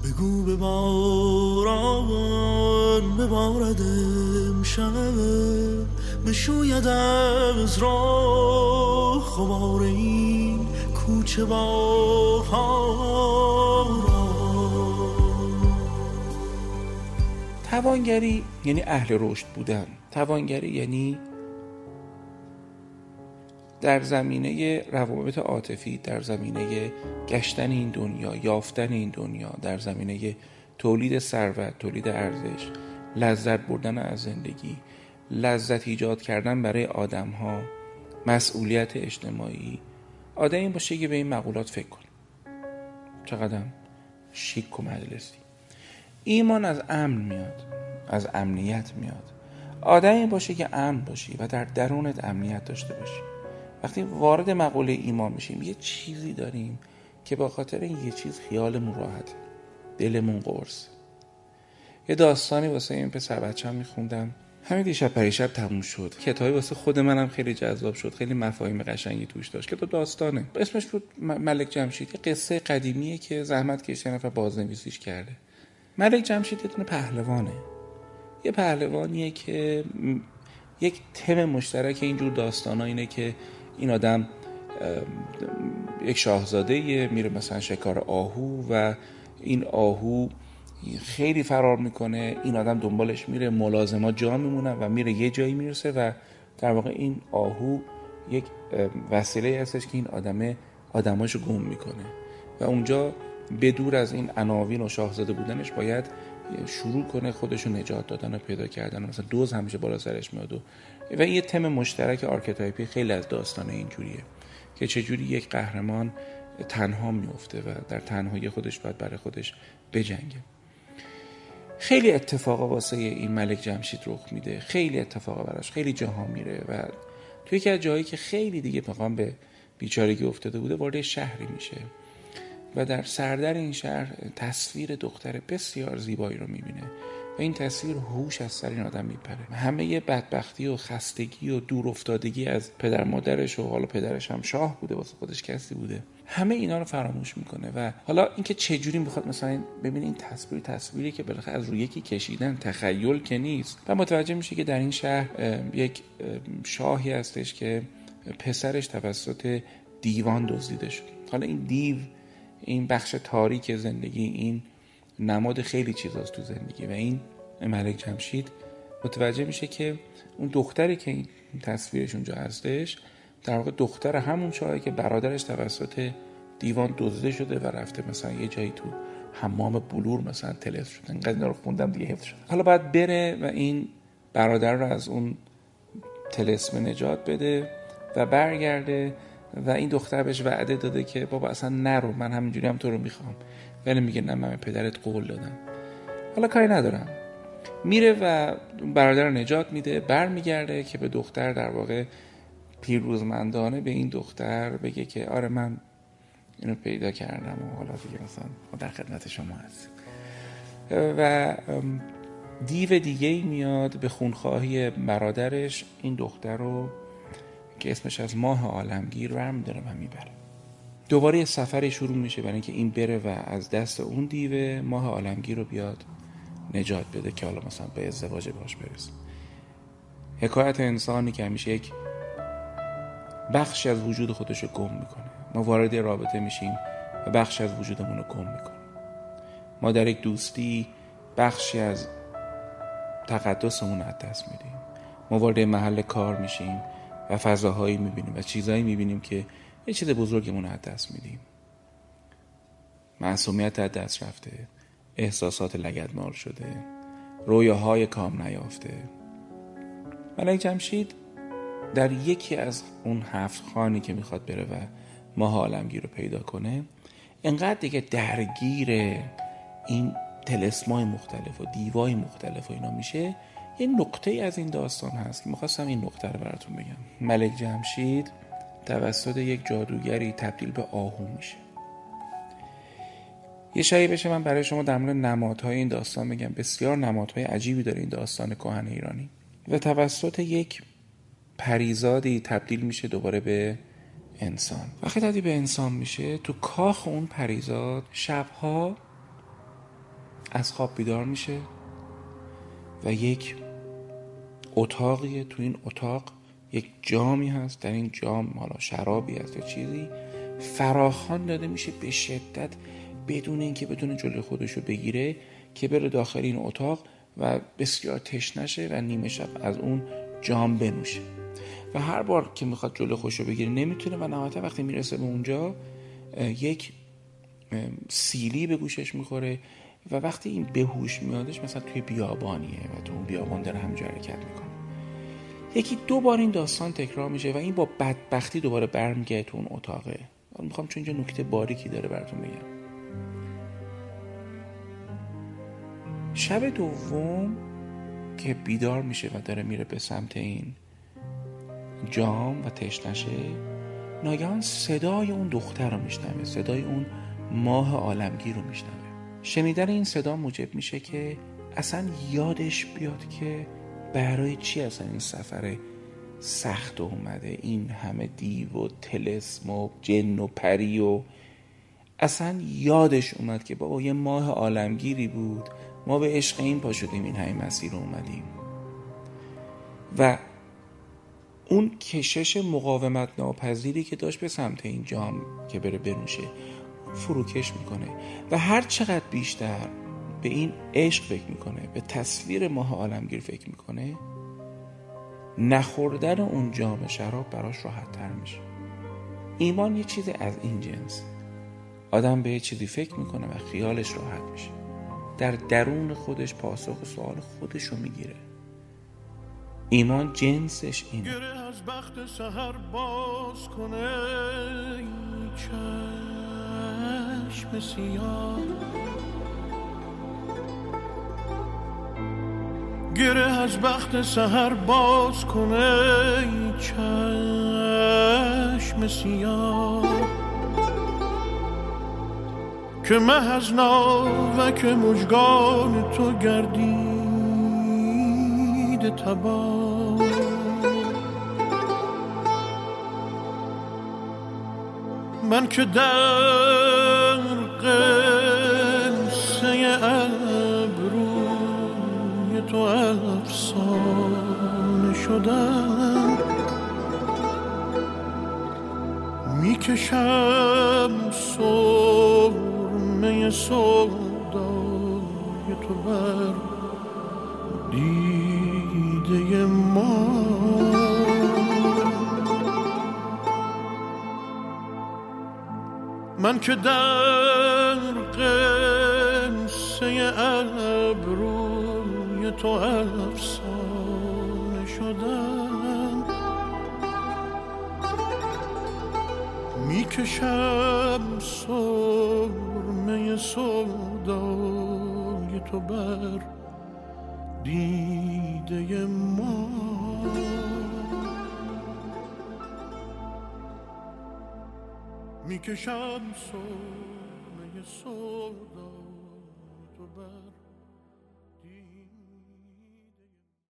بگو به باران بباردم شب بشویدم از راه خمار این کوچه بارها. توانگری یعنی اهل رشد بودن. توانگری یعنی در زمینه روابط عاطفی، در زمینه گشتن این دنیا، یافتن این دنیا، در زمینه تولید ثروت، تولید ارزش، لذت بردن از زندگی، لذت ایجاد کردن برای آدم‌ها، مسئولیت اجتماعی. آدم این باشه که به این مقولات فکر کنه. چقدر شیک و مجلسی. ایمان از امن میاد، از امنیت میاد. آدم این باشه که امن باشی و در درونت امنیت داشته باشی. وقتی وارد مقوله ایمان میشیم یه چیزی داریم که با خاطر این یه چیز خیالمون راحته، دلمون قرص. یه داستانی واسه این پسر بچه‌م میخوندم، همین دیشب پریشب تموم شد. کتابی واسه خود منم خیلی جذاب شد، خیلی مفاهیم قشنگی توش داشت. کتاب داستانه، اسمش بود ملک جمشید. یه قصه قدیمیه که زحمت کشید نفر بازنویسیش کرده. ملک جمشید یه دونه پهلوانه. یه پهلوانیه که یک تم مشترک اینجور داستانا اینه که این آدم یک شاهزاده‌ایه، میره مثلا شکار آهو و این آهو خیلی فرار میکنه، این آدم دنبالش میره، ملازمات جا میمونن و میره یه جایی میرسه و در واقع این آهو یک وسیله هستش که این آدماشو گم میکنه و اونجا بدور از این عناوین و شاهزاده بودنش باید شروع کنه خودشو نجات دادن و پیدا کردن. مثلا دوز همیشه بالا سرش میاد و یه تم مشترک آرکتایپی خیلی از داستان اینجوریه که چجوری یک قهرمان تنها میفته و در تنهایی خودش باید برای خودش بجنگه. خیلی اتفاقا واسه این ملک جمشید رخ میده، خیلی اتفاقا براش، خیلی جاها میره و توی یکی از جایی که خیلی دیگه مقام به بیچارگی افتاده بوده وارد شهری میشه و در سردر این شهر تصویر دختر بسیار زیبایی رو میبینه و این تصویر هوش از سر این آدم میپره. همه بدبختی و خستگی و دور افتادگی از پدر مادرش و حالا پدرش هم شاه بوده، واسه خودش کسی بوده، همه اینا رو فراموش میکنه و حالا اینکه چجوری میخواد مثلا ببینه این تصویری که بالاخره از روی یکی کشیدن، تخیل که نیست، و متوجه میشه که در این شهر یک شاهی هستش که پسرش توسط دیوان دزدیده شد. حالا این دیو، این بخش تاریک زندگی، این نماد خیلی چیزاست تو زندگی و این ملک جمشید متوجه میشه که اون دختری که این تصویرش اونجا هستش در واقع دختر همون شاهی که برادرش توسط دیوان دزدیده شده و رفته مثلا یه جایی تو حمام بلور مثلا طلسم شده. اینقدر اینا رو خوندم دیگه حفظ شد. حالا باید بره و این برادر رو از اون طلسم نجات بده و برگرده و این دختر بهش وعده داده که بابا اصلا نرو، من همینجوری هم تو رو میخوام، ولی میگه نه، من پدرت قول دادم. حالا کاری ندارم، میره و برادر رو نجات میده، برمیگرده که به دختر در واقع پیروزمندانه به این دختر بگه که آره من اینو پیدا کردم و حالا دیگه مثلا در خدمت شما هست. و دیو دیگه‌ای میاد به خونخواهی برادرش این دختر رو که اسمش از ماه عالمگیر برمی‌داره و میبره. دوباره یه سفری شروع میشه برای اینکه این بره و از دست اون دیو ماه عالمگیر رو بیاد نجات بده که حالا مثلا به ازدواج باش برسه. حکایت انسانی که همیشه یک بخشی از وجود خودش رو گم میکنه. ما وارد رابطه میشیم و بخشی از وجودمون رو گم میکنه. ما در یک دوستی بخشی از تقدسمون از دست میدیم. ما وارد محل کار میشیم و فضاهایی میبینیم و چیزایی میبینیم که یه چیز بزرگمون از دست میدیم. معصومیت از دست رفته، احساسات لگدمال شده، رویاهای کام نیافته. ملک جمشید در یکی از اون 7 خانی که میخواد بره و ماه عالمگیر رو پیدا کنه انقدر دیگه درگیر این طلسمای مختلف و دیوای مختلف و اینا میشه. یه نقطه از این داستان هست که میخواستم این نقطه رو براتون بگم. ملک جمشید توسط یک جادوگری تبدیل به آهو میشه. یه شایی بشه من برای شما در مورد نمادهای این داستان بگم. بسیار نمادهای عجیبی داره این داستان کهن ایرانی. و توسط یک پریزادی تبدیل میشه دوباره به انسان. وقتی تبدیل به انسان میشه تو کاخ اون پریزاد شبها از خواب بیدار میشه و یک اتاقیه، تو این اتاق یک جامی هست، در این جام حالا شرابی هست یا چیزی فراخوان داده میشه به شدت، بدون اینکه بتونه جلوی خودشو بگیره که بره داخل این اتاق و بسیار تشنه شه و نیمه شب از اون جام بنوشه و هر بار که میخواد جلوی خودشو بگیره نمیتونه و نهایتا وقتی میرسه به اونجا یک سیلی به گوشش میخوره و وقتی این به هوش میادش مثلا توی بیابانیه و تو اون بیابان داره همینجا حرکت میکنه. یکی 2 بار این داستان تکرار میشه و این با بدبختی دوباره برمیگرده تو اون اتاقه. میخوام چون اینجا نکته باریکی داره براتون بگم. شب دوم که بیدار میشه و داره میره به سمت این جام و تشنشه، ناگهان صدای اون دختر رو میشنوه، صدای اون ماه عالمگیر رو میشنوه. شنیدن این صدا موجب میشه که اصلا یادش بیاد که برای چی اصلا این سفر سخت اومده، این همه دیو و طلسم و جن و پری و اصلا یادش اومد که بابا یه ماه عالمگیری بود، ما به عشق این پا شدیم این همه مسیر رو اومدیم و اون کشش مقاومت ناپذیری که داشت به سمت این جام که بره بنوشه فروکش میکنه و هر چقدر بیشتر به این عشق فکر میکنه، به تصویر ماه عالمگیر فکر میکنه، نخوردن اون جام شراب براش راحت تر میشه. ایمان یه چیز از این جنس، آدم به یه چیزی فکر میکنه و خیالش راحت میشه، در درون خودش پاسخ سوال خودش رو میگیره. ایمان جنسش اینه. گره از بخت سحر باز کنه چشم سیاه، گره از بخت سحر باز کنه چشم سیاه، که مه از ناوک مژگان تو گردیده تباه، من که در قصه ابروی تو افسانه شدم، میکشم سرمه سودای تو بر دیده ما، من که در قصه ابروی تو افسانه شدم، میکشم سرمه سودای تو بر دیده ما، میکشم سرمه سودای تو بر